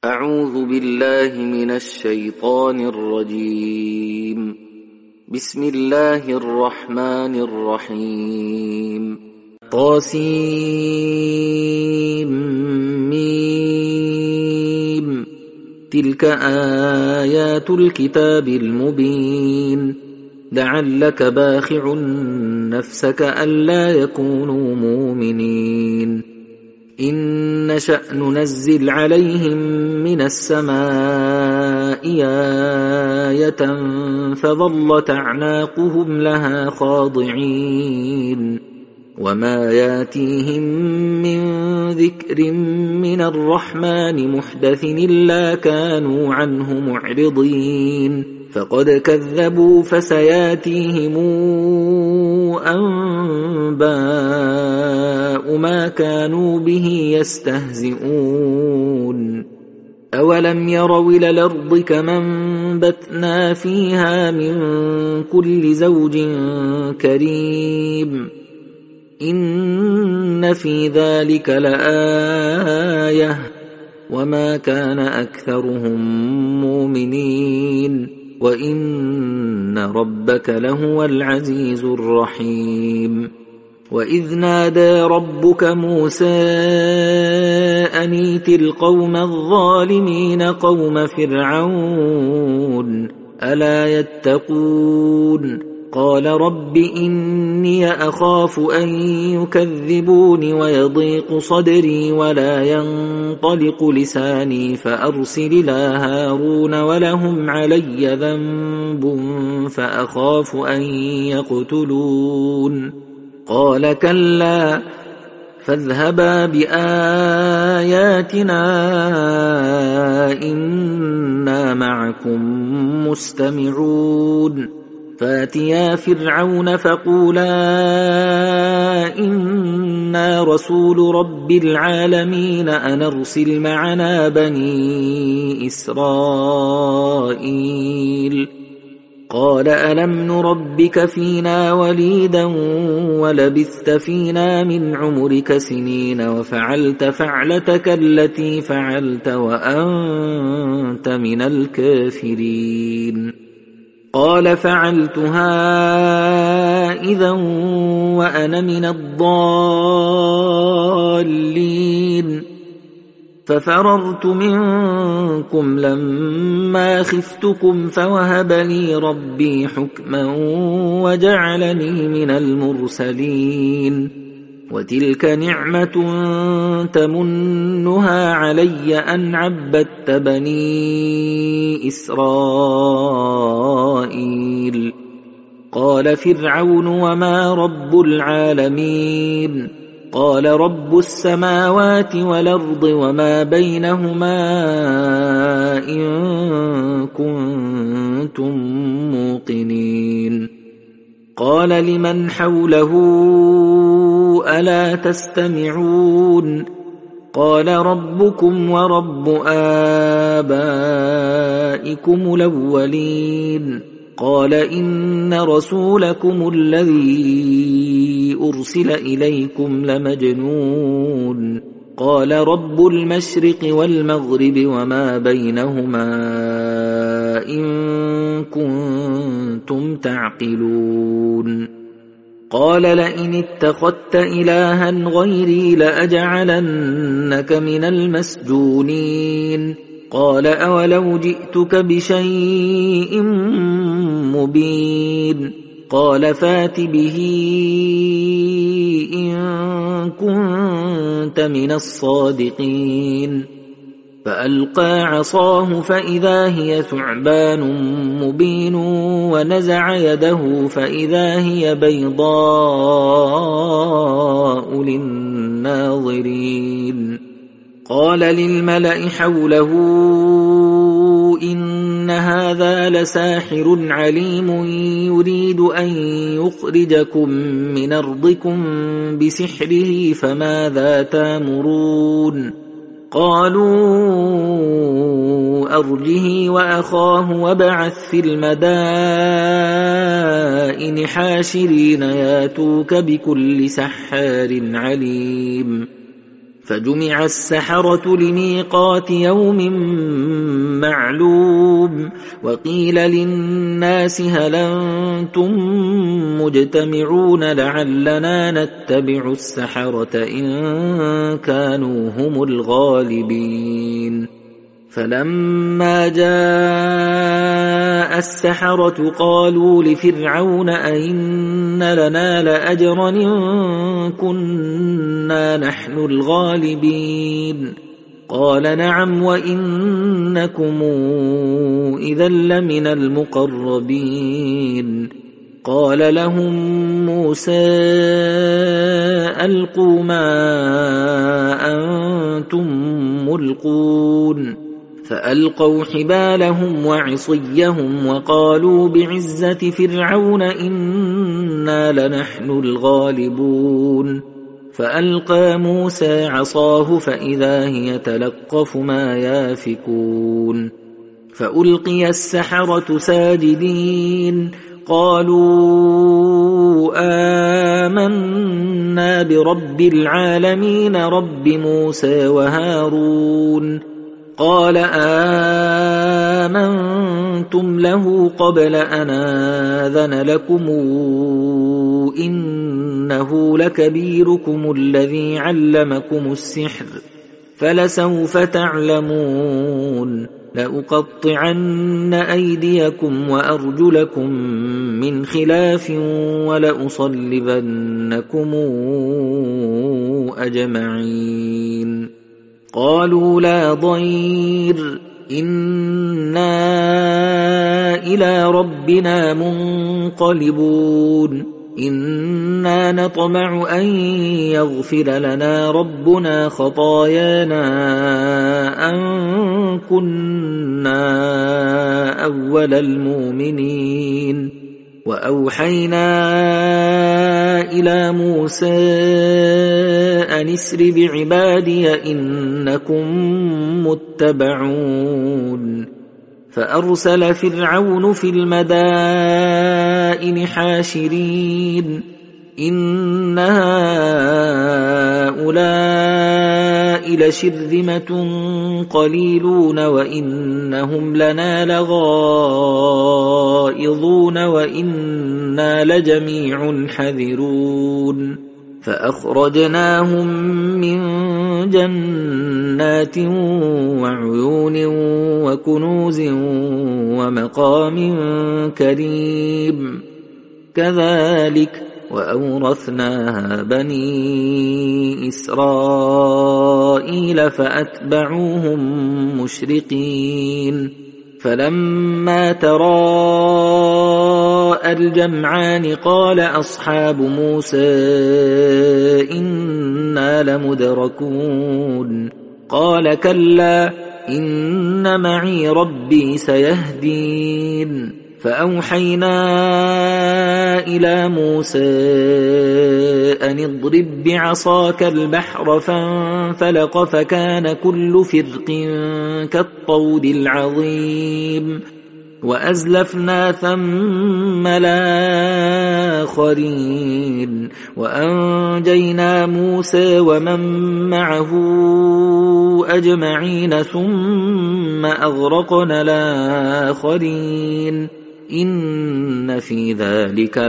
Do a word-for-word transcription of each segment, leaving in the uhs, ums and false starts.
أعوذ بالله من الشيطان الرجيم. بسم الله الرحمن الرحيم. طاسيم ميم. تلك آيات الكتاب المبين. لعلك باخع نفسك ألا يكونوا مؤمنين. إن نشأ ننزل عليهم من السماء آية فظلت أعناقهم لها خاضعين. وما ياتيهم من ذكر من الرحمن محدث إلا كانوا عنه معرضين. فقد كذبوا فسياتيهم أنباء ما كانوا به يستهزئون. أولم يروا إلى الأرض كما أنبتنا فيها من كل زوج كريم. إن في ذلك لآية وما كان أكثرهم مؤمنين وإن ربك لهو العزيز الرحيم. وإذ نادى ربك موسى أن ائت القوم الظالمين قوم فرعون ألا يتقون. قال رب إني أخاف أن يكذبون ويضيق صدري ولا ينطلق لساني فأرسل إلى هارون ولهم علي ذنب فأخاف أن يقتلون. قال كلا فاذهبا بآياتنا إنا معكم مستمعون. فاتيا فرعون فقولا إنا رسول رب العالمين أن أرسل معنا بني إسرائيل. قال ألم نربك فينا وليدا ولبثت فينا من عمرك سنين وفعلت فعلتك التي فعلت وأنت من الكافرين. قال فعلتها إذا وأنا من الضالين. ففررت منكم لما خفتكم فوهب لي ربي حكما وجعلني من المرسلين. وتلك نعمة تمنها علي أن عبدت بني إسرائيل. قال فرعون وما رب العالمين؟ قال رب السماوات والأرض وما بينهما إن كنتم موقنين. قال لمن حوله ألا تستمعون؟ قال ربكم ورب آبائكم الأولين. قال إن رسولكم الذي أرسل إليكم لمجنون. قال رب المشرق والمغرب وما بينهما إن كنتم تعقلون. قال لئن اتخذت إلها غيري لأجعلنك من المسجونين. قال أولو جئتك بشيء مبين. قال فات به إن كنت من الصادقين. فألقى عصاه فإذا هي ثعبان مبين ونزع يده فإذا هي بيضاء للناظرين. قال للملأ حوله إن هذا لساحر عليم يريد أن يخرجكم من أرضكم بسحره فماذا تأمرون؟ قالوا أرجه وأخاه وابعث في المدائن حاشرين ياتوك بكل سحار عليم. فجمع السحرة لميقات يوم معلوم وقيل للناس هل أنتم مجتمعون لعلنا نتبع السحرة إن كانوا هم الغالبين فلما جاء السحرة قالوا لفرعون أئن لنا لأجرا إن كنا نحن الغالبين قال نعم وإنكم إذا لمن المقربين قال لهم موسى ألقوا ما أنتم ملقون فألقوا حبالهم وعصيهم وقالوا بعزة فرعون إنا لنحن الغالبون فألقى موسى عصاه فإذا هي تلقف ما يافكون فألقي السحرة ساجدين قالوا آمنا برب العالمين رب موسى وهارون قال آمنتم له قبل أن آذن لكم إنه لكبيركم الذي علمكم السحر فلسوف تعلمون لأقطعن أيديكم وأرجلكم من خلاف ولأصلبنكم أجمعين قالوا لا ضير إنا إلى ربنا منقلبون إنا نطمع أن يغفر لنا ربنا خطايانا أن كنا أول المؤمنين وأوحينا إلى موسى أن اسر بعبادي إنكم متبعون فأرسل فرعون في المدائن حاشرين إن هؤلاء لشرذمة قليلون وإنهم لنا لغائظون وإنا لجميع حذرون فأخرجناهم من جنات وعيون وكنوز ومقام كريم كذلك وأورثناها بني إسرائيل فأتبعوهم مشرقين فلما تراءى الجمعان قال أصحاب موسى إنا لمدركون قال كلا إن معي ربي سيهدين فأوحينا إلى موسى أن اضرب بعصاك البحر فانفلق فكان كل فرق كالطود العظيم وأزلفنا ثم الآخرين وأنجينا موسى ومن معه أجمعين ثم أغرقنا الآخرين إن في ذلك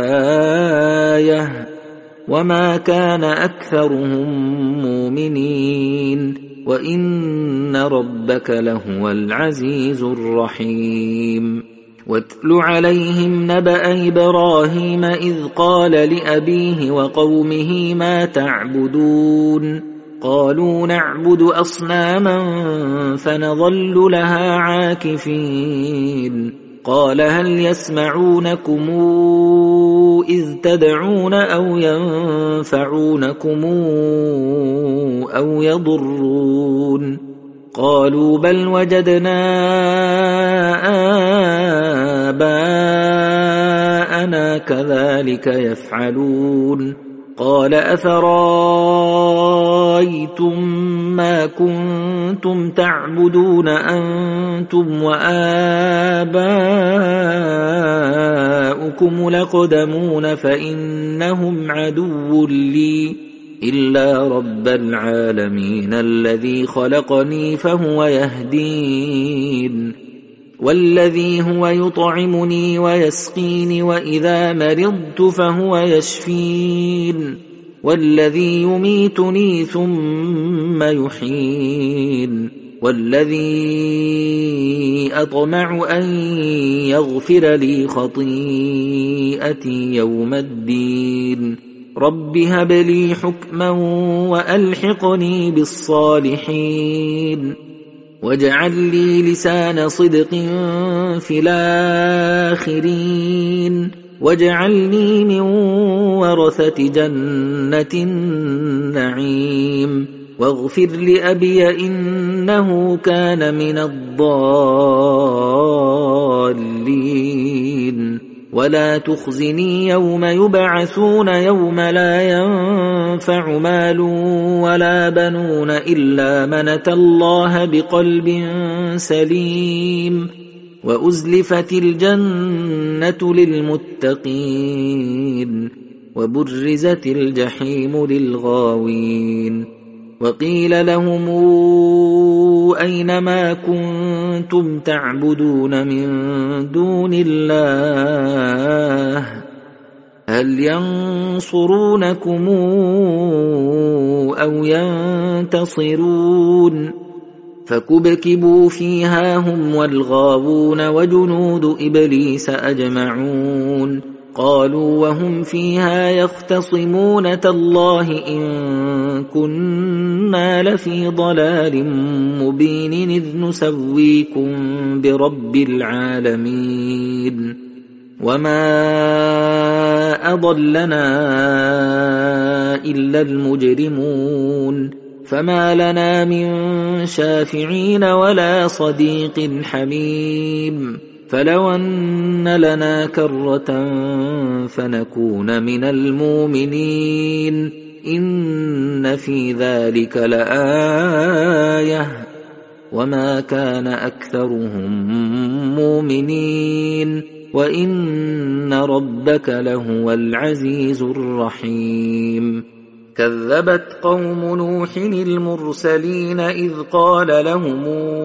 لآية وما كان أكثرهم مؤمنين وإن ربك لهو العزيز الرحيم واتل عليهم نبأ إبراهيم إذ قال لأبيه وقومه ما تعبدون قالوا نعبد أصناما فنظل لها عاكفين قال هل يسمعونكم إذ تدعون أو ينفعونكم أو يضرون قالوا بل وجدنا آباءنا كذلك يفعلون قال أفرأيتم ما كنتم تعبدون أنتم وآباؤكم الأقدمون فإنهم عدو لي إلا رب العالمين الذي خلقني فهو يهدين والذي هو يطعمني ويسقين وإذا مرضت فهو يشفين والذي يميتني ثم يحيين والذي أطمع أن يغفر لي خطيئتي يوم الدين رب هب لي حكما وألحقني بالصالحين واجعل لي لسان صدق في الآخرين واجعلني من ورثة جنة النعيم واغفر لأبي إنه كان من الضالين ولا تخزني يوم يبعثون يوم لا ينفع مال ولا بنون إلا من أتى الله بقلب سليم وأزلفت الجنة للمتقين وبرزت الجحيم للغاوين وقيل لهم أينما كنتم تعبدون من دون الله هل ينصرونكم أو ينتصرون فكبكبوا فيها هم والغاوون وجنود إبليس أجمعون قالوا وهم فيها يختصمون تالله إن كنا لفي ضلال مبين إذ نسويكم برب العالمين وما أضلنا إلا المجرمون فما لنا من شافعين ولا صديق حميم فلو أن لنا كرة فنكون من المؤمنين إن في ذلك لآية وما كان أكثرهم مؤمنين وإن ربك لهو العزيز الرحيم كذبت قوم نوح المرسلين إذ قال لهم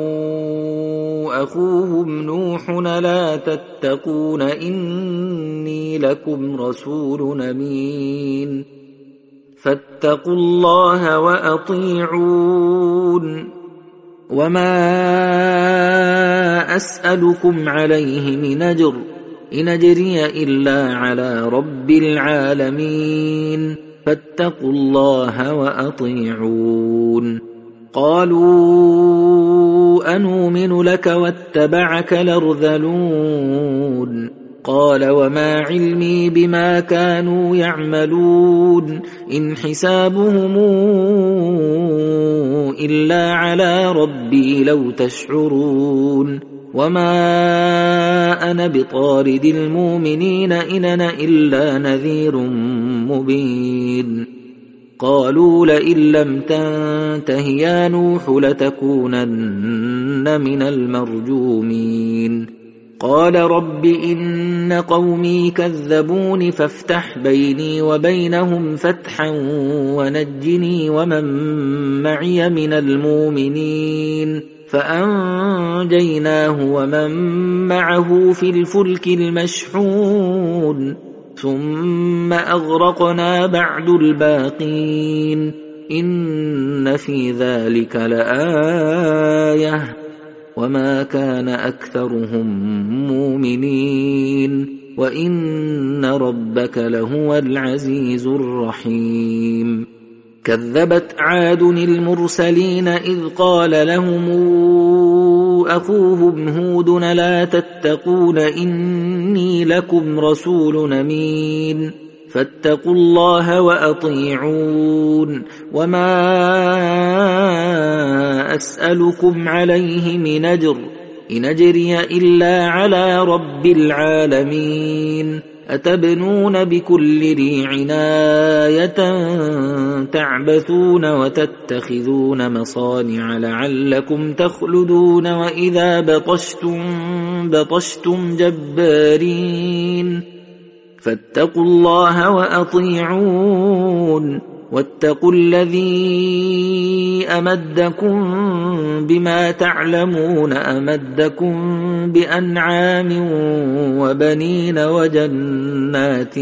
أخوهم نوح لا تتقون إني لكم رسول أمين فاتقوا الله وأطيعون وما أسألكم عليه من أجر إن أجري إلا على رب العالمين فاتقوا الله وأطيعون قالوا أنؤمن لك واتبعك الأرذلون قال وما علمي بما كانوا يعملون إن حسابهم إلا على ربي لو تشعرون وما أنا بطارد المؤمنين إن أنا إلا نذير مبين قالوا لئن لم تنته يا نوح لتكونن من المرجومين قال رب إن قومي كذبون فافتح بيني وبينهم فتحا ونجني ومن معي من المؤمنين فأنجيناه ومن معه في الفلك المشحون ثم أغرقنا بعد الباقين إن في ذلك لآية وما كان أكثرهم مؤمنين وإن ربك لهو العزيز الرحيم كذبت عاد المرسلين إذ قال لهم أخوهم هود لا تتقون إني لكم رسول أمين فاتقوا الله وأطيعون وما أسألكم عليه من أجر إن أجري إلا على رب العالمين أتبنون بكل ريع آية تعبثون وتتخذون مصانع لعلكم تخلدون وإذا بطشتم بطشتم جبارين فاتقوا الله وأطيعون واتقوا الذي أمدكم بما تعلمون أمدكم بأنعام وبنين وجنات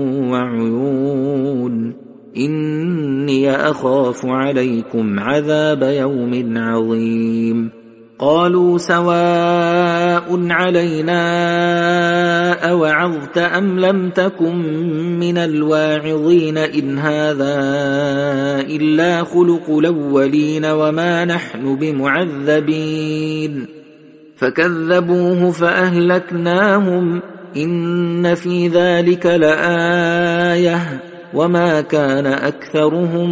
وعيون إني أخاف عليكم عذاب يوم عظيم قالوا سواء علينا أوعظت أم لم تكن من الواعظين إن هذا إلا خلق الأولين وما نحن بمعذبين فكذبوه فأهلكناهم إن في ذلك لآية وما كان أكثرهم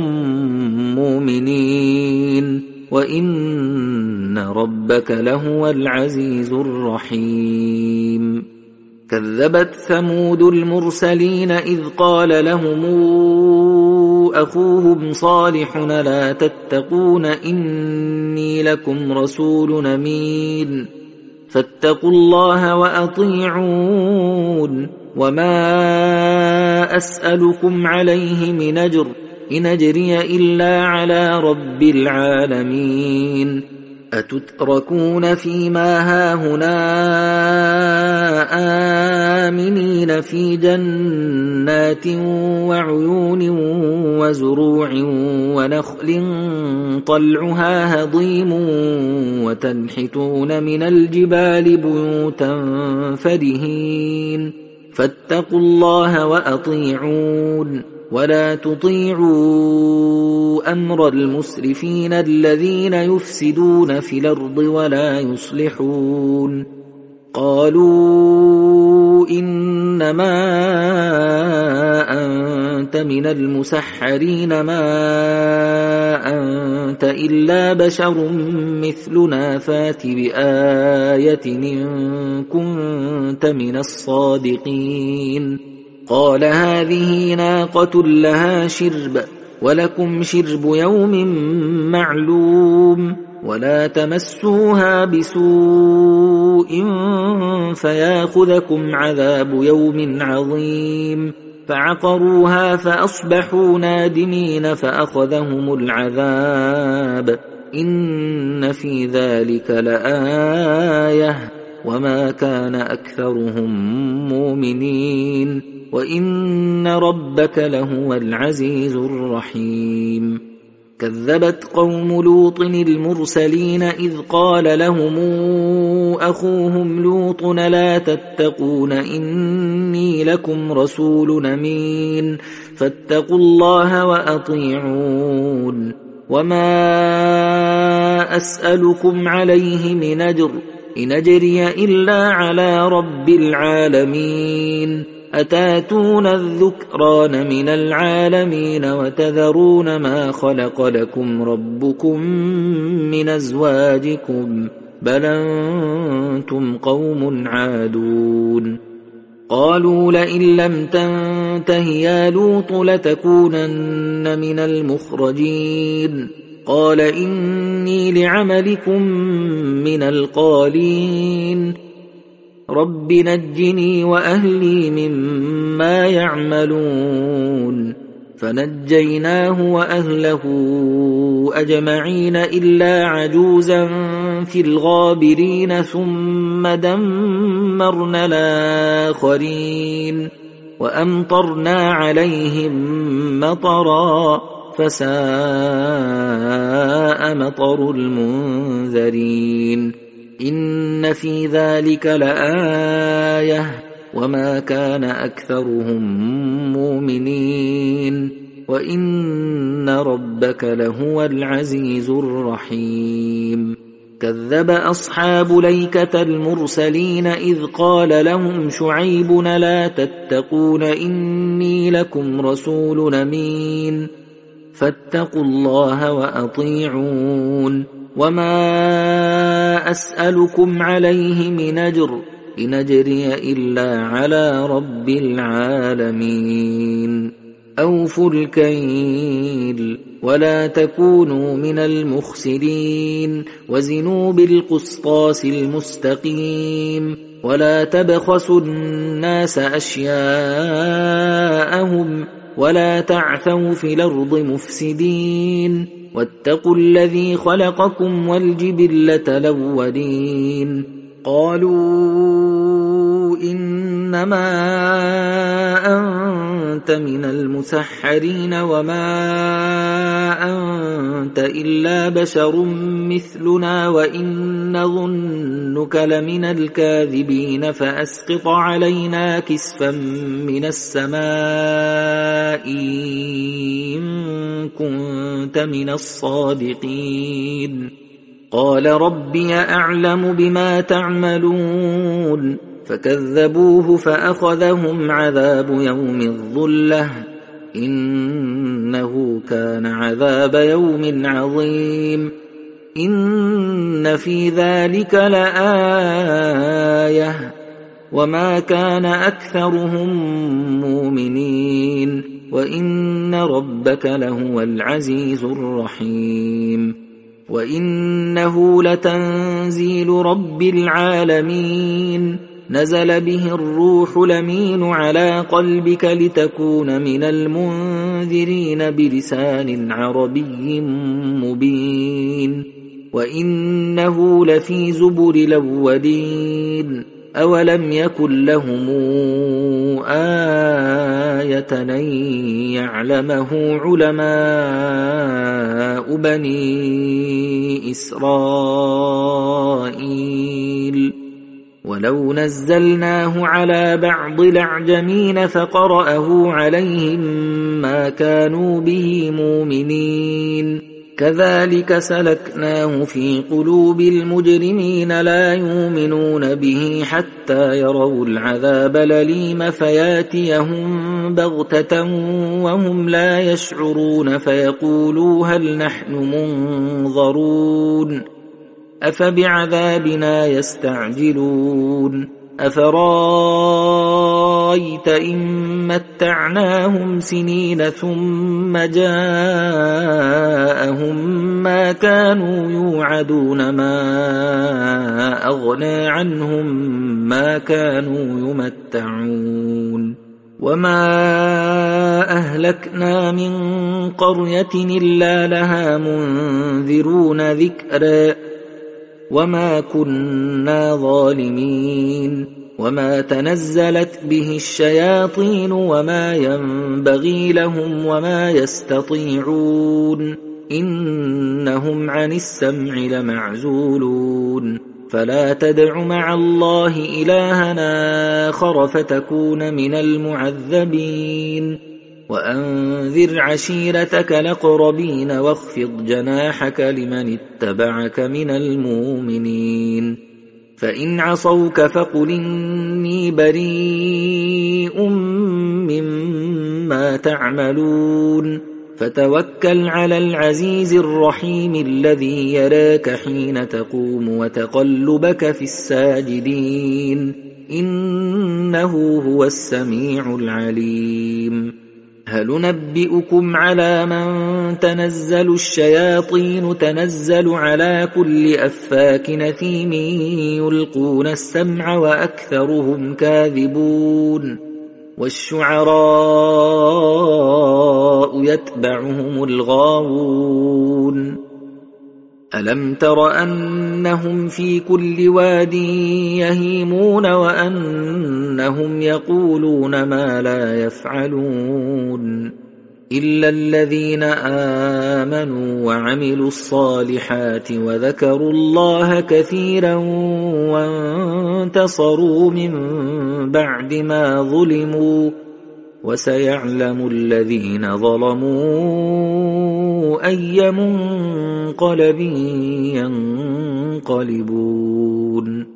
مؤمنين وإن ربك لهو العزيز الرحيم كذبت ثمود المرسلين إذ قال لهم أخوهم صالح لا تتقون إني لكم رسول أمين فاتقوا الله وأطيعون وما أسألكم عليه من أجر إن أجري إلا على رب العالمين أتتركون فيما هاهنا آمنين في جنات وعيون وزروع ونخل طلعها هضيم وتنحتون من الجبال بيوتا فرهين فاتقوا الله وأطيعون ولا تطيعوا أمر المسرفين الذين يفسدون في الأرض ولا يصلحون قالوا إنما أنت من المسحرين ما أنت إلا بشر مثلنا فات بآية إن كنت من الصادقين قال هذه ناقة لها شرب ولكم شرب يوم معلوم ولا تمسوها بسوء فياخذكم عذاب يوم عظيم فعقروها فأصبحوا نادمين فأخذهم العذاب إن في ذلك لآية وما كان أكثرهم مؤمنين وإن ربك لهو العزيز الرحيم كذبت قوم لوط المرسلين إذ قال لهم أخوهم لوط لا تتقون إني لكم رسول أمين فاتقوا الله وأطيعون وما أسألكم عليه من أجر إن أجري إلا على رب العالمين أتاتون الذكران من العالمين وتذرون ما خلق لكم ربكم من أزواجكم بل أنتم قوم عادون قالوا لئن لم تنته يا لوط لتكونن من المخرجين قال إني لعملكم من القالين رب نجني وأهلي مما يعملون فنجيناه وأهله أجمعين إلا عجوزا في الغابرين ثم دمرنا الآخرين وأمطرنا عليهم مطرا فساء مطر المنذرين إن في ذلك لآية وما كان أكثرهم مؤمنين وإن ربك لهو العزيز الرحيم كذب أصحاب ليكة المرسلين إذ قال لهم شعيب لا تتقون إني لكم رسول أمين فاتقوا الله وأطيعون وما أسألكم عليه من أجر إن أجري إلا على رب العالمين أوفوا الكيل ولا تكونوا من المخسرين وزنوا بالقسطاس المستقيم ولا تبخسوا الناس أشياءهم ولا تعثوا في الأرض مفسدين واتقوا الذي خلقكم والجبلة الأولين قالوا إنما أنت من المسحرين وما أنت إلا بشر مثلنا وإن نظنك لمن الكاذبين فأسقط علينا كسفا من السماء إن كنت من الصادقين قال ربي أعلم بما تعملون فكذبوه فأخذهم عذاب يوم الظلة إنه كان عذاب يوم عظيم إن في ذلك لآية وما كان أكثرهم مؤمنين وإن ربك لهو العزيز الرحيم وإنه لتنزيل رب العالمين نزل به الروح الأمين على قلبك لتكون من المنذرين بلسان عربي مبين وإنه لفي زبر الأولين أولم يكن لهم آية أن يعلمه علماء بني إسرائيل ولو نزلناه على بعض الأعجمين فقرأه عليهم ما كانوا به مؤمنين كذلك سلكناه في قلوب المجرمين لا يؤمنون به حتى يروا العذاب الأليم فياتيهم بغتة وهم لا يشعرون فيقولوا هل نحن منظرون أفبعذابنا يستعجلون أفرايت إن متعناهم سنين ثم جاءهم ما كانوا يوعدون ما أغنى عنهم ما كانوا يمتعون وما أهلكنا من قرية إلا لها منذرون ذكرا وما كنا ظالمين وما تنزلت به الشياطين وما ينبغي لهم وما يستطيعون إنهم عن السمع لمعزولون فلا تدع مع الله إلهنا آخر فتكون من المعذبين وأنذر عشيرتك الأقربين واخفض جناحك لمن اتبعك من المؤمنين فإن عصوك فقل إني بريء مما تعملون فتوكل على العزيز الرحيم الذي يراك حين تقوم وتقلبك في الساجدين إنه هو السميع العليم هل ننبئكم على من تنزل الشياطين تنزل على كل أفاك نثيم يلقون السمع وأكثرهم كاذبون والشعراء يتبعهم الغاوون ألم تر أنهم في كل واد يهيمون وأنهم يقولون ما لا يفعلون إلا الذين آمنوا وعملوا الصالحات وذكروا الله كثيرا وانتصروا من بعد ما ظلموا وسيعلم الذين ظلموا أي منقلب ينقلبون